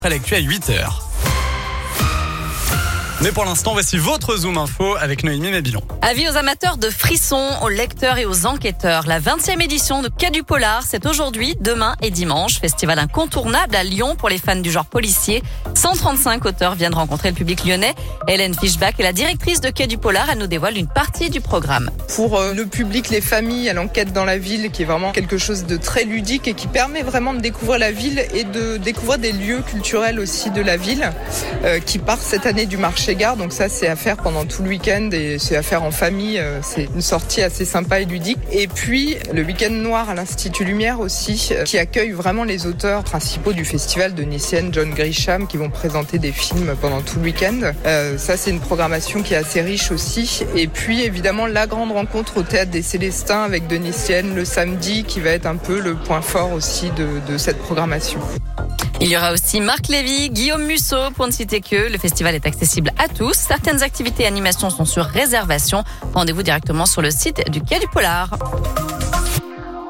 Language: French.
Après l'actu à 8h. Mais pour l'instant, voici votre Zoom Info avec Noémie Mabilon. Avis aux amateurs de frissons, aux lecteurs et aux enquêteurs. La 20e édition de Quai du Polar, c'est aujourd'hui, demain et dimanche. Festival incontournable à Lyon pour les fans du genre policier. 135 auteurs viennent rencontrer le public lyonnais. Hélène Fischbach est la directrice de Quai du Polar. Elle nous dévoile une partie du programme. Pour le public, les familles, à l'enquête dans la ville, qui est vraiment quelque chose de très ludique et qui permet vraiment de découvrir la ville et de découvrir des lieux culturels aussi de la ville, qui part cette année du marché gare. Donc ça, c'est à faire pendant tout le week-end et c'est à faire en famille. C'est une sortie assez sympa et ludique. Et puis, le week-end noir à l'Institut Lumière aussi, qui accueille vraiment les auteurs principaux du festival, Denis Sienne, John Grisham, qui vont présenter des films pendant tout le week-end. Ça, c'est une programmation qui est assez riche aussi. Et puis, évidemment, la grande rencontre au Théâtre des Célestins avec Denis Sienne le samedi, qui va être un peu le point fort aussi de cette programmation. Il y aura aussi Marc Lévy, Guillaume Musso, pour ne citer que. Le festival est accessible à tous. Certaines activités et animations sont sur réservation. Rendez-vous directement sur le site du Quai du Polar.